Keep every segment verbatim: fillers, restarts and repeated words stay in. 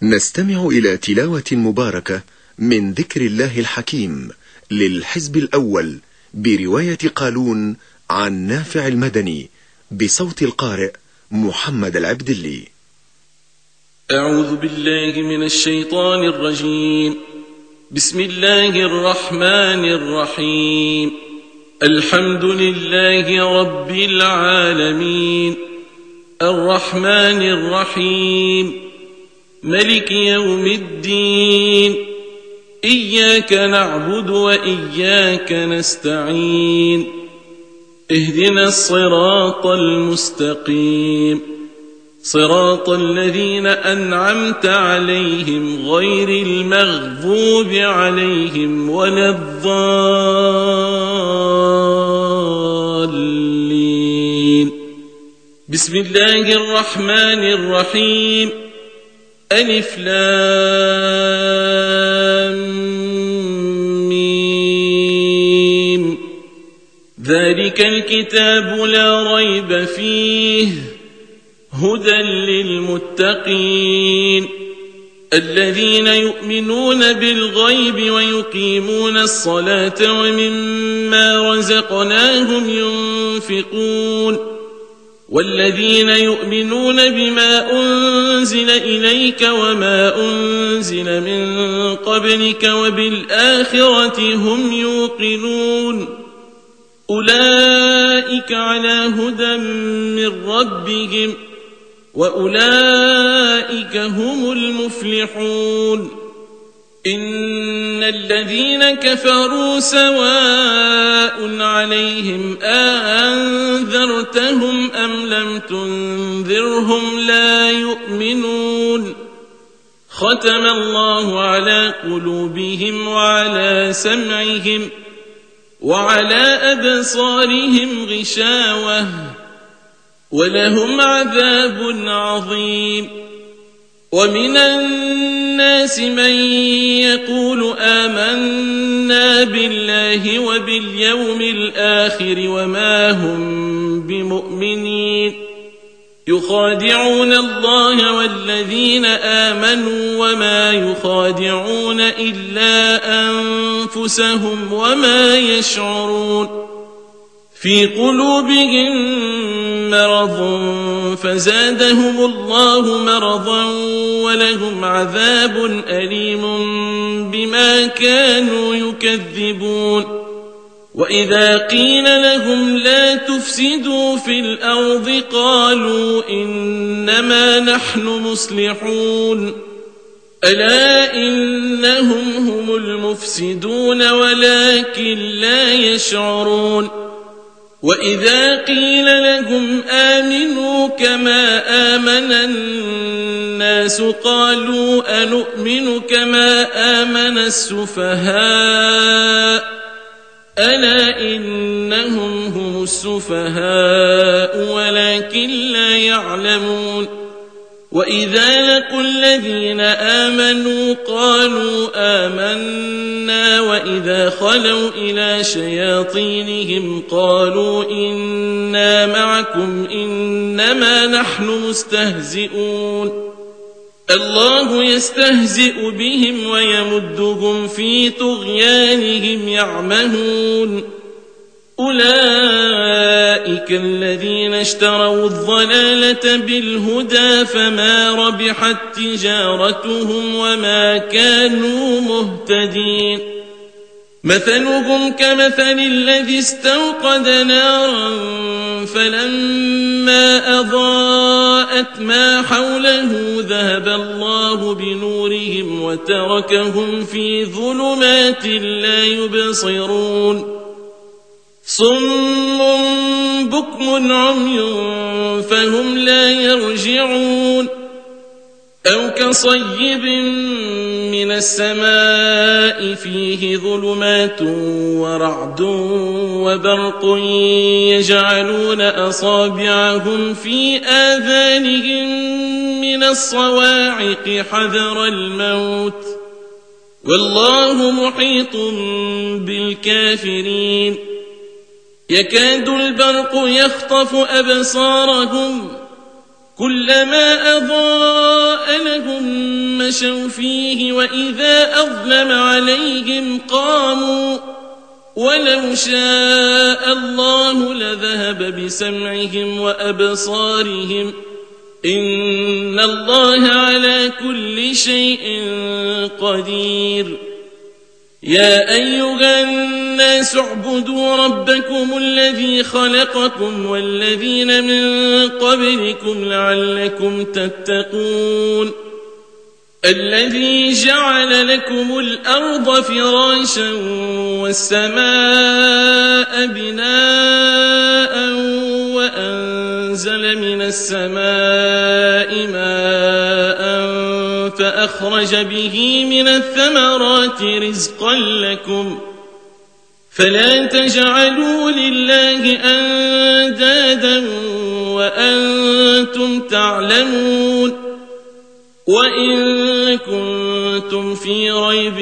نستمع إلى تلاوة مباركة من ذكر الله الحكيم للحزب الأول برواية قالون عن نافع المدني بصوت القارئ محمد العبدلي. أعوذ بالله من الشيطان الرجيم. بسم الله الرحمن الرحيم. الحمد لله رب العالمين الرحمن الرحيم ملك يوم الدين. إياك نعبد وإياك نستعين. اهدنا الصراط المستقيم صراط الذين أنعمت عليهم غير المغضوب عليهم ولا الضالين. بسم الله الرحمن الرحيم. ألف لام ميم. ذلك الكتاب لا ريب فيه هدى للمتقين الذين يؤمنون بالغيب ويقيمون الصلاة ومما رزقناهم ينفقون والذين يؤمنون بما أنزل إليك وما أنزل من قبلك وبالآخرة هم يوقنون أولئك على هدى من ربهم وأولئك هم المفلحون. إن الذين كفروا سواء عليهم أأنذرتهم أم لم تنذرهم لا يؤمنون. ختم الله على قلوبهم وعلى سمعهم وعلى أبصارهم غشاوة ولهم عذاب عظيم. ومن الناس من يقول آمنا بالله وباليوم الآخر وما هم بمؤمنين يخادعون الله والذين آمنوا وما يخادعون إلا أنفسهم وما يشعرون. في قلوبهم مرض فزادهم الله مرضا ولهم عذاب أليم بما كانوا يكذبون. وإذا قيل لهم لا تفسدوا في الأرض قالوا إنما نحن مصلحون. ألا إنهم هم المفسدون ولكن لا يشعرون. وإذا قيل لهم آمنوا كما آمن الناس قالوا أنؤمن كما آمن السفهاء. ألا إنهم هم السفهاء ولكن لا يعلمون. وإذا لقوا الذين آمنوا قالوا آمنا وإذا خلوا إلى شياطينهم قالوا إنا معكم إنما نحن مستهزئون. الله يستهزئ بهم ويمدهم في طغيانهم يعمهون. أولئك الذين اشتروا الضلالة بالهدى فما ربحت تجارتهم وما كانوا مهتدين. مثلهم كمثل الذي استوقد نارا فلما أضاءت ما حوله ذهب الله بنورهم وتركهم في ظلمات لا يبصرون. صم بكم عمي فهم لا يرجعون. أو كصيب من السماء فيه ظلمات ورعد وبرق يجعلون أصابعهم في آذانهم من الصواعق حذر الموت والله محيط بالكافرين. يكاد البرق يخطف أبصارهم كلما أضاء لهم مشوا فيه وإذا أظلم عليهم قاموا ولو شاء الله لذهب بسمعهم وأبصارهم إن الله على كل شيء قدير يا أيها الناس اعبدوا ربكم الذي خلقكم والذين من قبلكم لعلكم تتقون الذي جعل لكم الأرض فراشا والسماء بناء وأنزل من السماء ماء فأخرج به من الثمرات رزقا لكم فلا تجعلوا لله أندادا وأنتم تعلمون وإن كنتم في ريب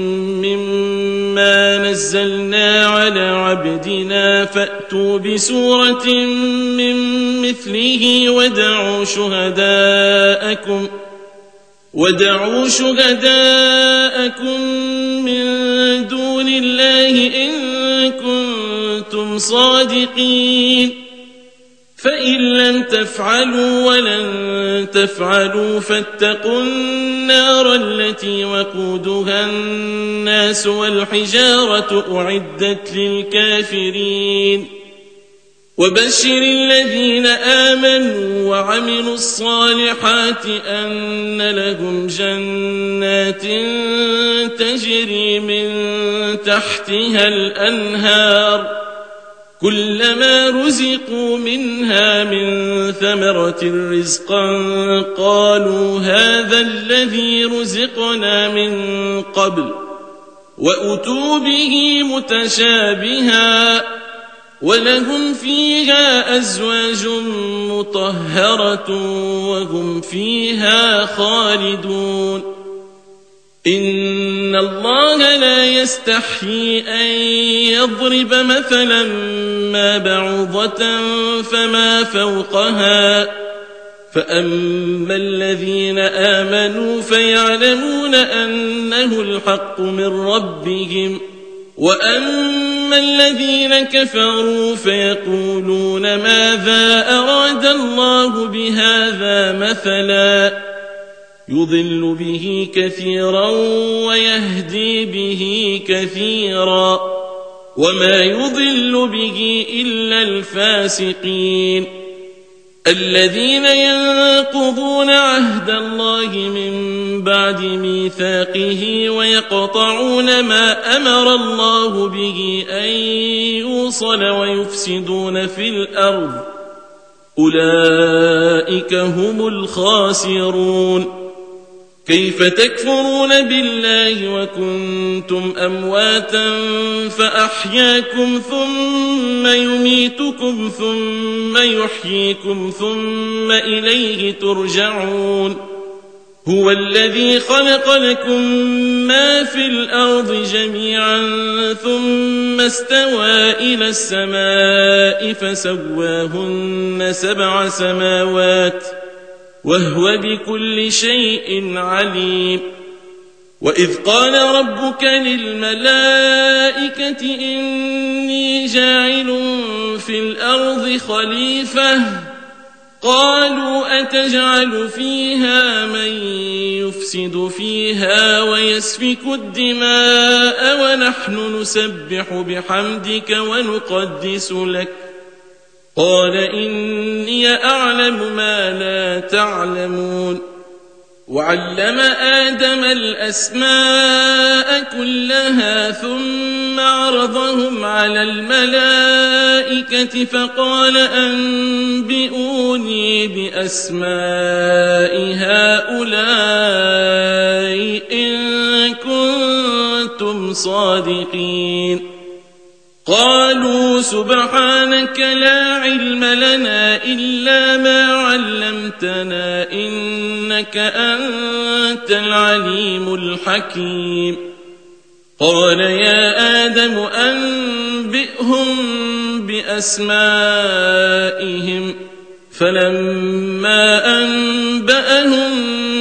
مما نزلنا على عبدنا فأتوا بسورة من مثله ودعوا شهداءكم ودعوا شهداءكم من دون الله إن كنتم صادقين فإن لم تفعلوا ولن تفعلوا فاتقوا النار التي وقودها الناس والحجارة أعدت للكافرين وبشر الذين آمنوا وعملوا الصالحات أن لهم جنات تجري من تحتها الأنهار كلما رزقوا منها من ثمرة رزقا قالوا هذا الذي رزقنا من قبل وأتوا به متشابها ولهم فيها أزواج مطهرة وهم فيها خالدون إن الله لا يستحيي أن يضرب مثلا ما بعوضة فما فوقها فأما الذين آمنوا فيعلمون أنه الحق من ربهم وأما الذين كفروا فيقولون ماذا أراد الله بهذا مثلا يضل به كثيرا ويهدي به كثيرا وما يضل به إلا الفاسقين الذين ينقضون عهد الله من بعد ميثاقه ويقطعون ما أمر الله به أن يوصل ويفسدون في الأرض أولئك هم الخاسرون كيف تكفرون بالله وكنتم أمواتا فأحياكم ثم يميتكم ثم يحييكم ثم إليه ترجعون هو الذي خلق لكم ما في الأرض جميعا ثم استوى إلى السماء فسواهن سبع سماوات وهو بكل شيء عليم وإذ قال ربك للملائكة إني جاعل في الأرض خليفة قالوا أتجعل فيها من يفسد فيها ويسفك الدماء ونحن نسبح بحمدك ونقدس لك قال إني أعلم ما لا تعلمون وعلم آدم الأسماء كلها ثم عرضهم على الملائكة فقال أنبئوني بأسماء هؤلاء إن كنتم صادقين قالوا سبحانك لا علم لنا إلا ما علمتنا إنك أنت العليم الحكيم قال يا آدم أنبئهم بأسمائهم فلما أنبأهم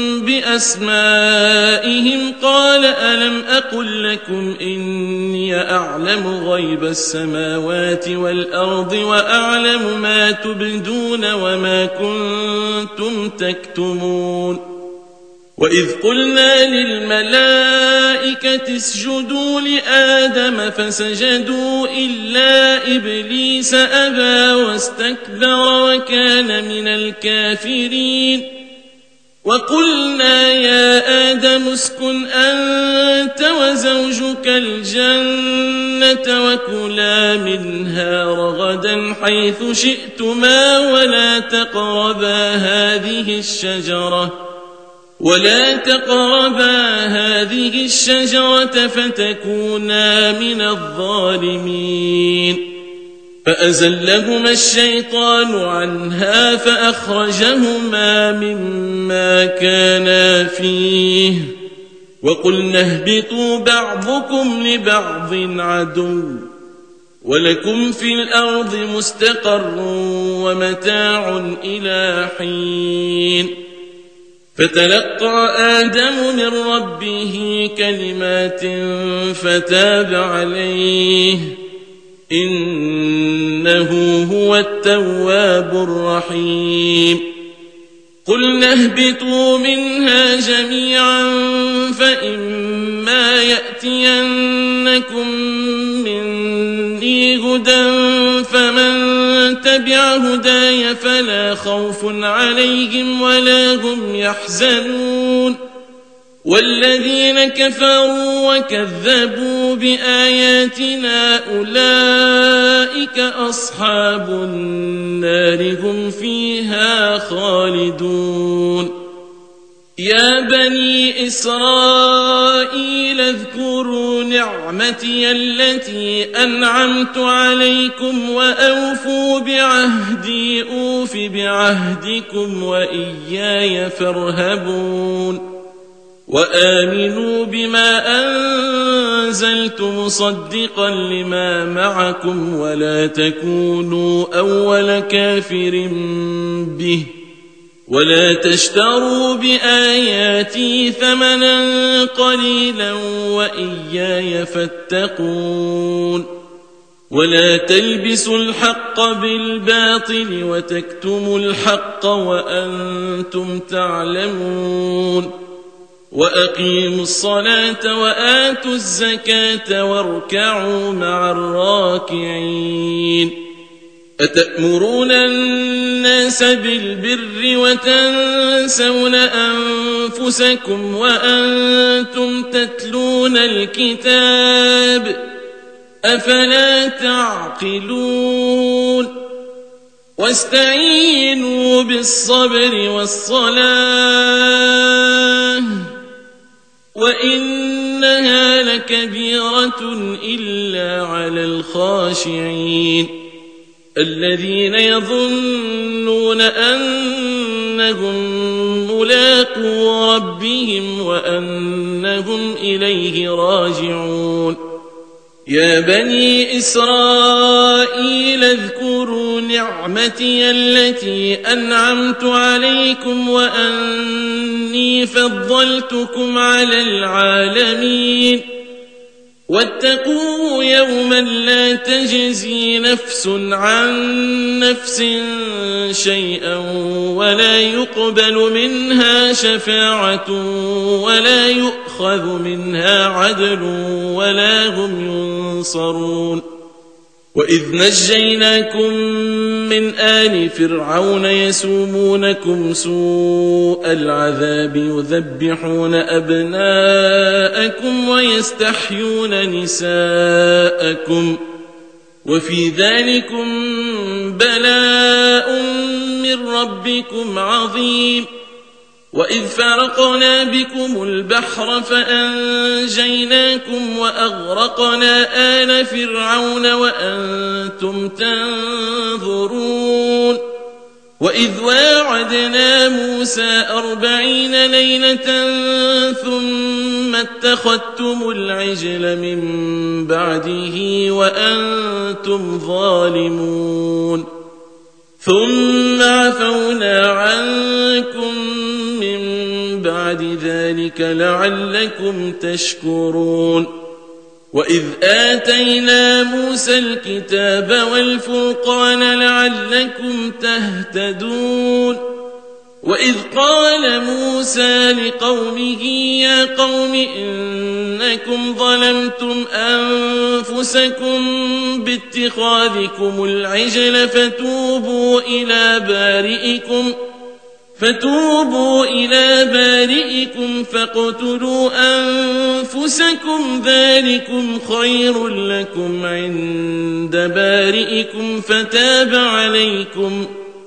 بأسمائهم قال ألم أقل لكم إني أعلم غيب السماوات والأرض وأعلم ما تبدون وما كنتم تكتمون وإذ قلنا للملائكة اسجدوا لآدم فسجدوا إلا إبليس أبى واستكبر وكان من الكافرين وقلنا يا آدم اسكن أنت وزوجك الجنة وكلا منها رغدا حيث شئتما ولا تقربا هذه الشجرة ولا تقربا هذه الشجرة فتكونا من الظالمين فأزلهما الشيطان عنها فأخرجهما مما كانا فيه وقلنا اهبطوا بعضكم لبعض عدو ولكم في الأرض مستقر ومتاع إلى حين فتلقى آدم من ربه كلمات فتاب عليه إنه هو التواب الرحيم قلنا اهبطوا منها جميعا فإما يأتينكم مني هدى فمن تبع هداي فلا خوف عليهم ولا هم يحزنون والذين كفروا وكذبوا بآياتنا أولئك أصحاب النار هم فيها خالدون يا بني إسرائيل اذكروا نعمتي التي أنعمت عليكم وأوفوا بعهدي أوف بعهدكم وإياي فارهبون وآمنوا بما أنزلت مصدقا لما معكم ولا تكونوا أول كافر به ولا تشتروا بآياتي ثمنا قليلا وإياي فاتقون ولا تلبسوا الحق بالباطل وتكتموا الحق وأنتم تعلمون وأقيموا الصلاة وآتوا الزكاة واركعوا مع الراكعين أتأمرون الناس بالبر وتنسون أنفسكم وأنتم تتلون الكتاب أفلا تعقلون واستعينوا بالصبر والصلاة وإنها لكبيرة إلا على الخاشعين الذين يظنون أنهم ملاقو ربهم وأنهم إليه راجعون يا بني إسرائيل اذكروا نعمتي التي أنعمت عليكم وأني فضلتكم على العالمين واتقوا يوما لا تجزي نفس عن نفس شيئا ولا يقبل منها شفاعة ولا يؤخذ منها عدل ولا هم ينصرون وإذ نجيناكم من آل فرعون يسومونكم سوء العذاب يذبحون أبناءكم ويستحيون نساءكم وفي ذلكم بلاء من ربكم عظيم وإذ فرقنا بكم البحر فأنجيناكم وأغرقنا آل فرعون وأنتم تنظرون وإذ واعدنا موسى أربعين ليلة ثم اتخذتم العجل من بعده وأنتم ظالمون ثم عفونا عنكم من بعد ذلك لعلكم تشكرون وإذ آتينا موسى الكتاب والفرقان لعلكم تهتدون وإذ قال موسى لقومه يا قوم إنكم ظلمتم أنفسكم باتخاذكم العجل فتوبوا إلى بارئكم فتوبوا إلى بارئكم فاقتلوا أنفسكم ذلكم خير لكم عند بارئكم فتاب عليكم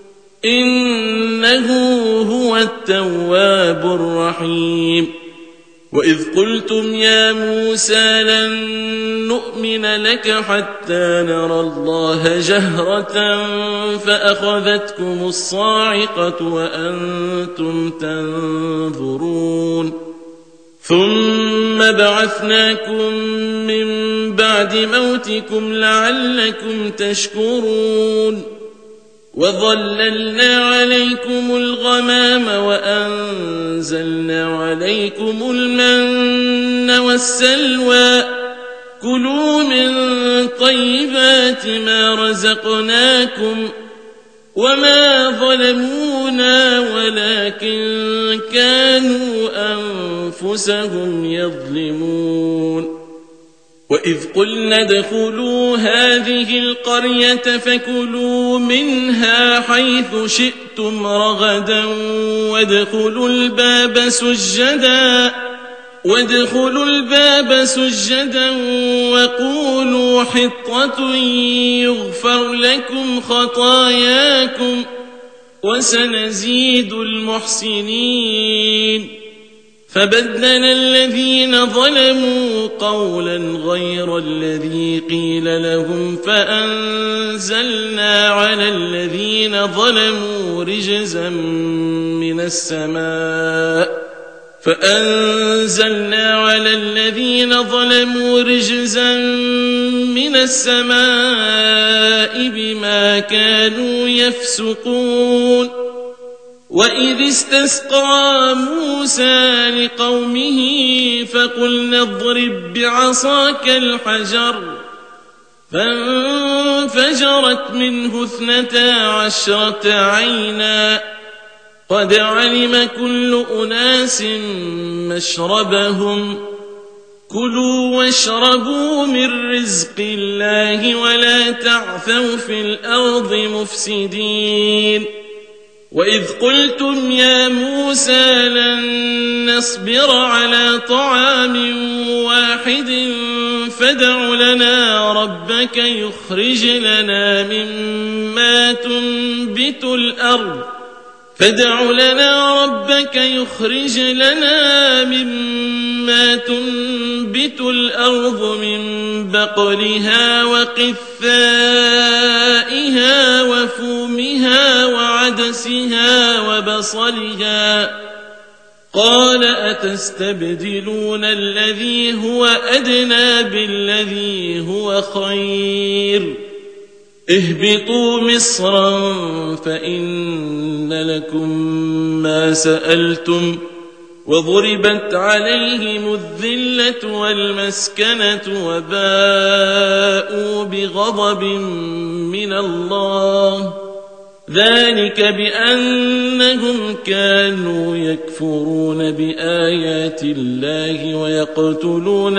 إنه هو التواب الرحيم وإذ قلتم يا موسى لن نؤمن لك حتى نرى الله جهرة فأخذتكم الصاعقة وأنتم تنظرون ثم بعثناكم من بعد موتكم لعلكم تشكرون وظللنا عليكم الغمام وأنزلنا عليكم المن والسلوى كلوا من طيبات ما رزقناكم وما ظلمونا ولكن كانوا أنفسهم يظلمون وإذ قلنا ادخلوا هذه القرية فكلوا منها حيث شئتم رغدا وادخلوا الباب سجدا وادخلوا الباب سجدا وقولوا حطة يغفر لكم خطاياكم وسنزيد المحسنين فبدل الذين ظلموا قولا غير الذي قيل لهم فأنزلنا على الذين ظلموا رجزا من السماء فأنزلنا على الذين ظلموا رجزا من السماء بما كانوا يفسقون وإذ استسقى موسى لقومه فقلنا اضرب بعصاك الحجر فانفجرت منه اثنتا عشرة عينا قد علم كل أناس مشربهم كلوا واشربوا من رزق الله ولا تعثوا في الأرض مفسدين وإذ قلتم يا موسى لن نصبر على طعام واحد فادع لنا ربك يخرج لنا مما تنبت الأرض فادع لنا ربك يخرج لنا مما تنبت الأرض من بقلها وقثائها وفومها وعدسها وبصلها قال أتستبدلون الذي هو أدنى بالذي هو خير اهبطوا مصرا فإن لكم ما سألتم وضربت عليهم الذلة والمسكنة وباءوا بغضب من الله ذلك بأنهم كانوا يكفرون بآيات الله ويقتلون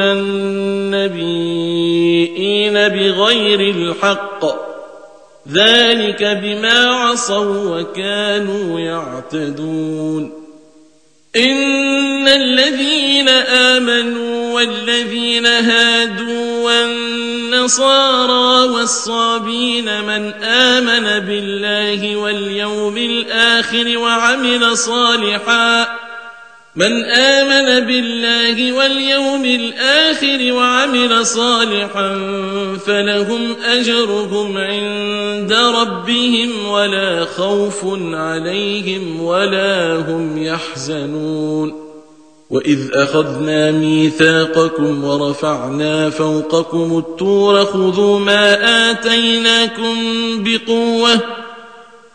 النبيين بغير الحق ذلك بما عصوا وكانوا يعتدون إن الذين آمنوا والذين هادوا والنصارى والصابين من آمن بالله واليوم الآخر وعمل صالحا من آمن بالله واليوم الآخر وعمل صالحا فلهم أجرهم عند ربهم ولا خوف عليهم ولا هم يحزنون وإذ أخذنا ميثاقكم ورفعنا فوقكم الطور خذوا ما آتيناكم بقوة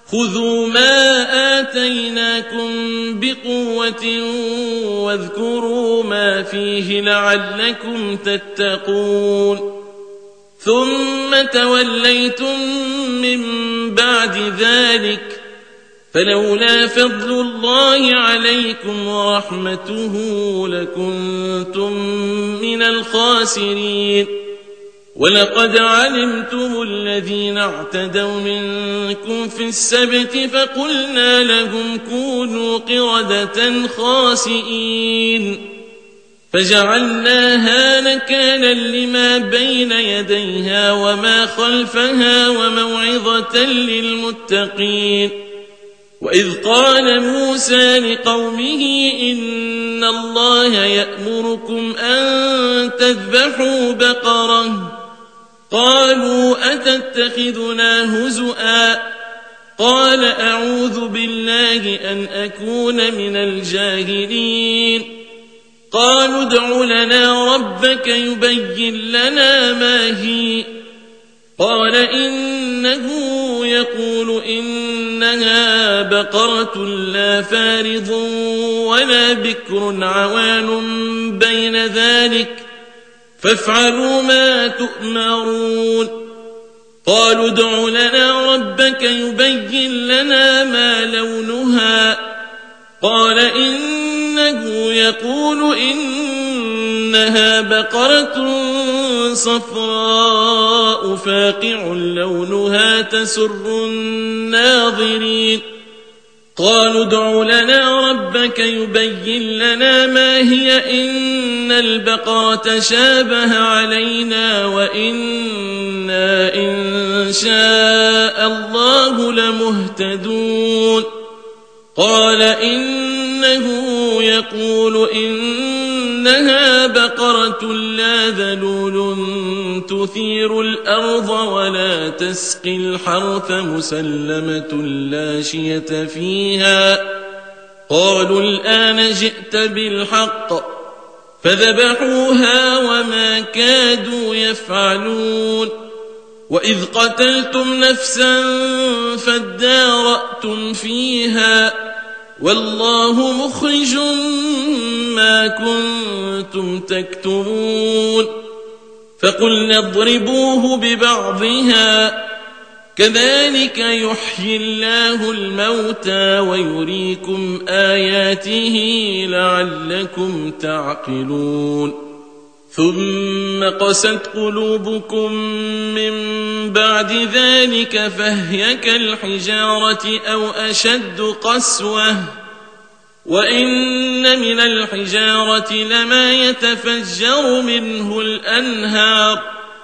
خذوا ما آتيناكم بقوة واذكروا ما فيه لعلكم تتقون ثم توليتم من بعد ذلك فلولا فضل الله عليكم ورحمته لكنتم من الخاسرين ولقد علمتم الذين اعتدوا منكم في السبت فقلنا لهم كونوا قردة خاسئين فجعلناها نكالا لما بين يديها وما خلفها وموعظة للمتقين وإذ قال موسى لقومه إن الله يأمركم أن تذبحوا بقرة قالوا أتتخذنا هزؤا قال أعوذ بالله أن أكون من الجاهلين قالوا ادع لنا ربك يبين لنا ما هي قال إنه يقول إنها بقرة لا فارض ولا بكر عوان بين ذلك فافعلوا ما تؤمرون قالوا ادع لنا ربك يبين لنا ما لونها قال إنه يقول إنها بقرة صفراء فاقع لونها تسر الناظرين قالوا ادع لنا ربك يبين لنا ما هي إن البقرة شابه علينا وإنا إن شاء الله لمهتدون قال إنه يقول إنها بقرة لا ذلول تثير الأرض ولا تسقي الحرث مسلمة لا شية فيها قالوا الآن جئت بالحق فذبحوها وما كادوا يفعلون وإذ قتلتم نفسا فادارأتم فيها والله مخرج ما كنتم تكتمون فقلنا اضربوه ببعضها كذلك يحيي الله الموتى ويريكم آياته لعلكم تعقلون ثم قست قلوبكم من بعد ذلك فهي كالحجارة أو أشد قسوة وإن من الحجارة لما يتفجر منه الأنهار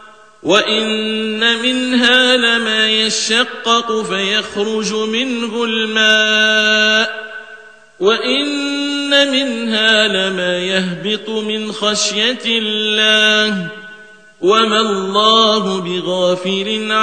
وإن منها لما يشقق فيخرج منه الماء وإن منها لما يهبط من خشية الله وما الله بغافل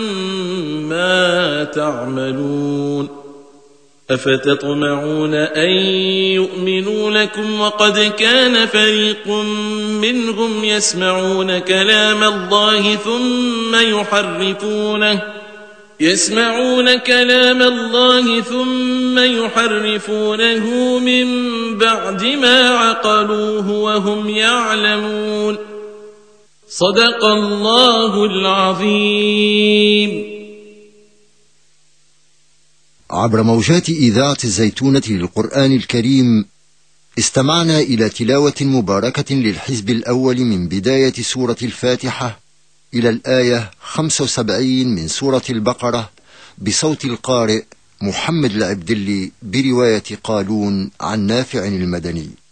عما تعملون أفتطمعون أن يؤمنوا لكم وقد كان فريق منهم يسمعون كلام الله ثم يحرفونه يسمعون كلام الله ثم يحرفونه من بعد ما عقلوه وهم يعلمون صدق الله العظيم. عبر موجات إذاعة الزيتونة للقرآن الكريم استمعنا إلى تلاوة مباركة للحزب الأول من بداية سورة الفاتحة إلى الآية خمسة وسبعين من سورة البقرة بصوت القارئ محمد العبدلي برواية قالون عن نافع المدني.